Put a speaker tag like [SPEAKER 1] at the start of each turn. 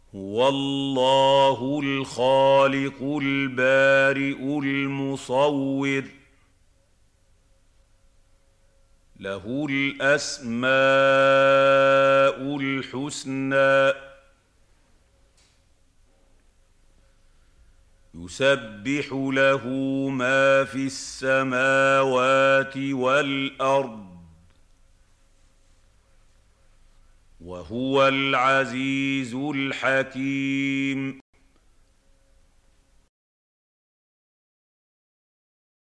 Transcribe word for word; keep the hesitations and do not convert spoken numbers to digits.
[SPEAKER 1] هو الله الخالق البارئ المصور له الأسماء الحسنى يسبح له ما في السماوات والأرض وهو العزيز الحكيم